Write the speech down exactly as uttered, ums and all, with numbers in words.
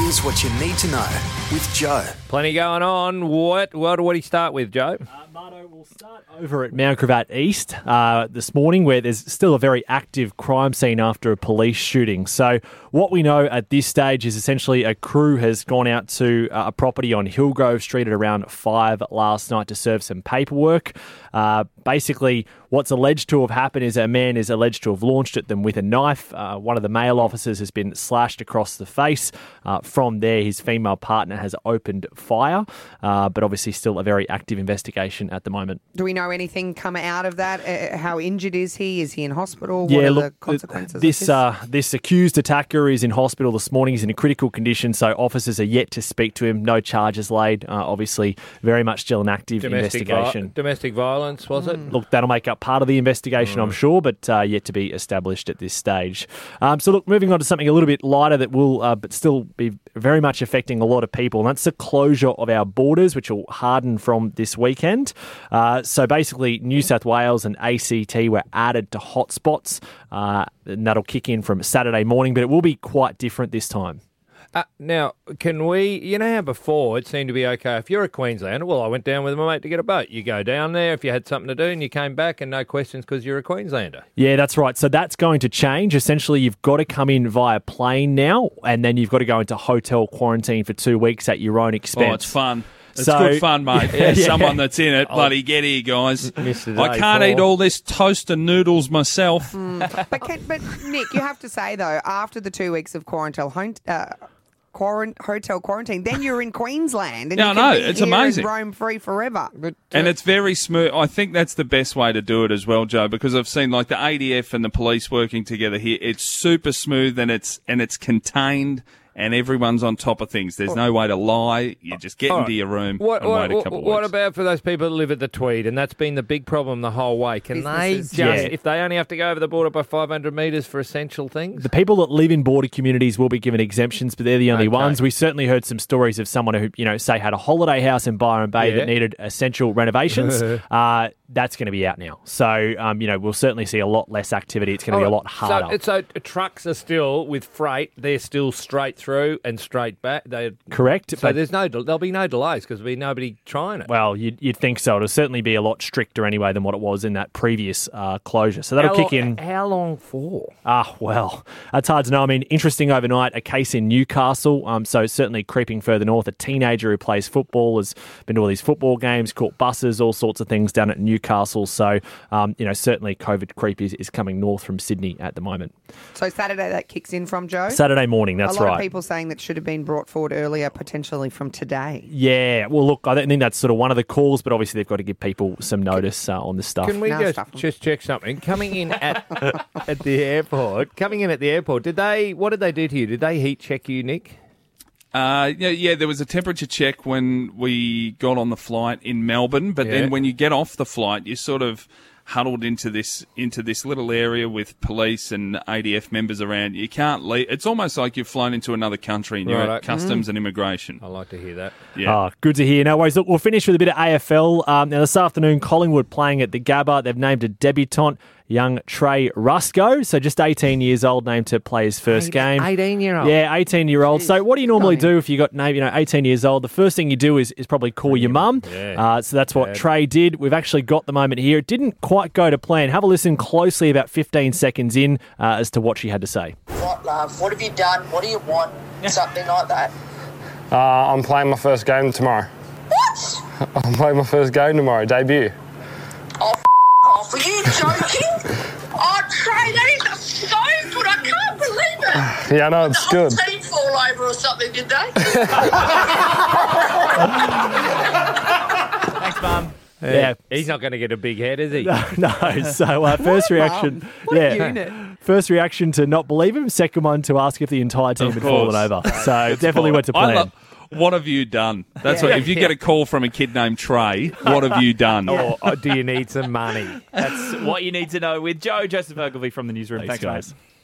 Here's what you need to know with Joe. Plenty going on. What what what do you start with, Joe? Uh, Marto, we'll start over at Mount Gravatt East uh, this morning, where there's still a very active crime scene after a police shooting. So what we know at this stage is essentially a crew has gone out to uh, a property on Hillgrove Street at around five last night to serve some paperwork. Uh, basically, what's alleged to have happened is a man is alleged to have launched at them with a knife. Uh, one of the male officers has been slashed across the face. Uh, from there, his female partner has opened fire, uh, but obviously still a very active investigation at the moment. Do we know anything come out of that? Uh, how injured is he? Is he in hospital? What Yeah, are look, the consequences this of this? uh, this accused attacker is in hospital this morning. He's in a critical condition, so officers are yet to speak to him. No charges laid. Uh, obviously, very much still an active Domestic investigation. vi- domestic violence, was it? Look, that'll make up part of the investigation, I'm sure, but uh, yet to be established at this stage. Um, so, look, moving on to something a little bit lighter that will uh, but still be very much affecting a lot of people, and that's the closure of our borders, which will harden from this weekend. Uh, so, basically, New South Wales and A C T were added to hotspots, uh, and that'll kick in from Saturday morning, but it will be quite different this time. Uh, now, can we, you know how before it seemed to be okay if you're a Queenslander, well, I went down with my mate to get a boat. You go down there if you had something to do and you came back and no questions because you're a Queenslander. Yeah, that's right. So that's going to change. Essentially, you've got to come in via plane now, and then you've got to go into hotel quarantine for two weeks at your own expense. Oh, it's fun. It's So- good fun, mate. Yeah, There's yeah. someone that's in it. Bloody get here, guys. Mister I can't Day eat four. all this toast and noodles myself. But, can, but Nick, you have to say though, after the two weeks of quarantine, home, uh, quarant- hotel quarantine, then you're in Queensland, and Yeah, you I can know. be It's here amazing. and roam free forever. But, And it's very smooth. I think that's the best way to do it as well, Joe, because I've seen like the A D F and the police working together here. It's super smooth and it's and it's contained. And everyone's on top of things. There's no way to lie. You just get All into right. your room What, and what, wait a couple what of weeks. about for those people that live at the Tweed? And that's been the big problem the whole way. Can they Businesses. just, Yeah. if they only have to go over the border by five hundred metres for essential things? The people that live in border communities will be given exemptions, but they're the only Okay. ones. We certainly heard some stories of someone who, you know, say had a holiday house in Byron Bay Yeah. that needed essential renovations. uh, that's going to be out now. So, um, you know, we'll certainly see a lot less activity. It's going to be a lot harder. So, so trucks are still, with freight, they're still straight through and straight back. They Correct. So but, there's no, there'll be no delays because there'll be nobody trying it. well, you'd, you'd think so. It'll certainly be a lot stricter anyway than what it was in that previous uh, closure. So that'll how kick long, in. How long for? Ah, well, that's hard to know. I mean, interesting overnight, a case in Newcastle. Um, so certainly creeping further north, a teenager who plays football has been to all these football games, caught buses, all sorts of things down at Newcastle. So, um, you know, certainly COVID creep is, is coming north from Sydney at the moment. so Saturday that kicks in from Joe. Saturday morning, that's a lot right. of people saying that should have been brought forward earlier, potentially from today. Yeah, well, look, I don't think that's sort of one of the calls, but obviously they've got to give people some notice uh, on this stuff. Can we No, just, stuff 'em. just check something? Coming in at at the airport, coming in at the airport, did they? What did they do to you? Did they heat check you, Nick? Uh, yeah, yeah, there was a temperature check when we got on the flight in Melbourne, but Yeah. then when you get off the flight, you sort of huddled into this into this little area with police and A D F members around. You can't leave. It's almost like you've flown into another country and you're Righto. at customs and immigration. I like to hear that. Yeah. Oh, good to hear. No worries. Look, we'll finish with a bit of A F L. Um, now, this afternoon, Collingwood playing at the Gabba. They've named a debutant, young Trey Rusco. So just eighteen years old, named to play his first game. eighteen-year-old. Yeah, eighteen-year-old. So what do you normally do if you got named, you know, eighteen years old? The first thing you do is, is probably call your mum. Yeah. Uh, so that's what Yeah. Trey did. We've actually got the moment here. It didn't quite go to plan. Have a listen closely about fifteen seconds in uh, as to what she had to say. What, love? What have you done? What do you want? Something like that. Uh, I'm playing my first game tomorrow. What? I'm playing my first game tomorrow, debut. Oh, f- off. Are you joking? Oh, Trey, that is so good. I can't believe it. Yeah, I know, it's the whole good. team fall over or something, did they? Thanks, Mum. Yeah. He's not going to get a big head, is he? No, so uh, first reaction, What a yeah, unit. first reaction to not believe him. Second one to ask if the entire team Of had course. fallen over. So definitely went to I plan. love- what have you done? That's what. If you get a call from a kid named Trey, what have you done? Or, or do you need some money? That's what you need to know with Joe, Joseph Ogilvy from the newsroom. Thanks, Thanks, guys. mate.